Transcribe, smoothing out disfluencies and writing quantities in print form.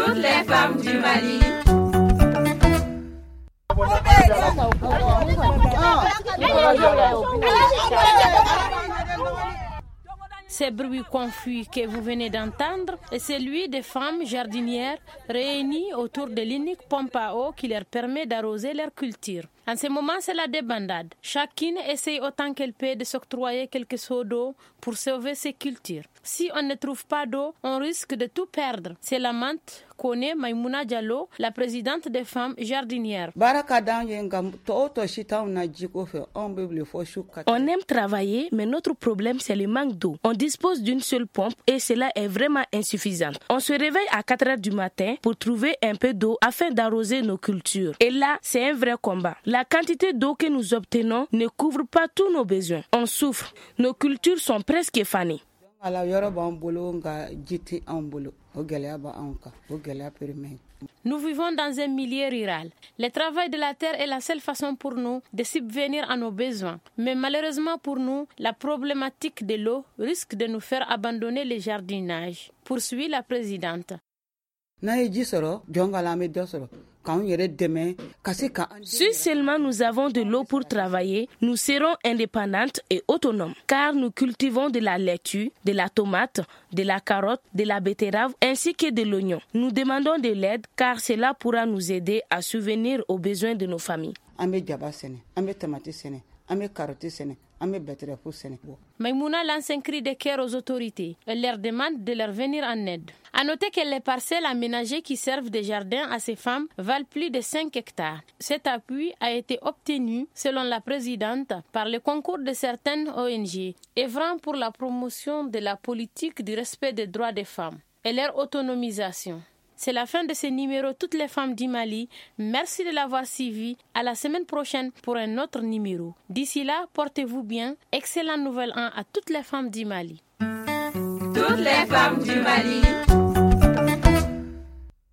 Toutes les femmes du Mali. Ces bruits confus que vous venez d'entendre est celui des femmes jardinières réunies autour de l'unique pompe à eau qui leur permet d'arroser leur culture. En ce moment, c'est la débandade. Chacune essaye autant qu'elle peut de s'octroyer quelques seaux d'eau pour sauver ses cultures. Si on ne trouve pas d'eau, on risque de tout perdre. C'est lamente Kone Maïmouna Diallo, la présidente des femmes jardinières. On aime travailler, mais notre problème, c'est le manque d'eau. On dispose d'une seule pompe et cela est vraiment insuffisant. On se réveille à 4 heures du matin pour trouver un peu d'eau afin d'arroser nos cultures. Et là, c'est un vrai combat. La quantité d'eau que nous obtenons ne couvre pas tous nos besoins. On souffre. Nos cultures sont presque fanées. Nous vivons dans un milieu rural. Le travail de la terre est la seule façon pour nous de subvenir à nos besoins. Mais malheureusement pour nous, la problématique de l'eau risque de nous faire abandonner le jardinage, poursuit la présidente. Si seulement nous avons de l'eau pour travailler, nous serons indépendantes et autonomes, car nous cultivons de la laitue, de la tomate, de la carotte, de la betterave ainsi que de l'oignon. Nous demandons de l'aide car cela pourra nous aider à subvenir aux besoins de nos familles. Maïmouna lance un cri de cœur aux autorités. Elle leur demande de leur venir en aide. À noter que les parcelles aménagées qui servent de jardin à ces femmes valent plus de 5 hectares. Cet appui a été obtenu, selon la présidente, par le concours de certaines ONG, œuvrant pour la promotion de la politique du respect des droits des femmes et leur autonomisation. C'est la fin de ce numéro Toutes les femmes du Mali. Merci de l'avoir suivi. À la semaine prochaine pour un autre numéro. D'ici là, portez-vous bien. Excellent nouvel an à toutes les femmes du Mali. Toutes les femmes du Mali.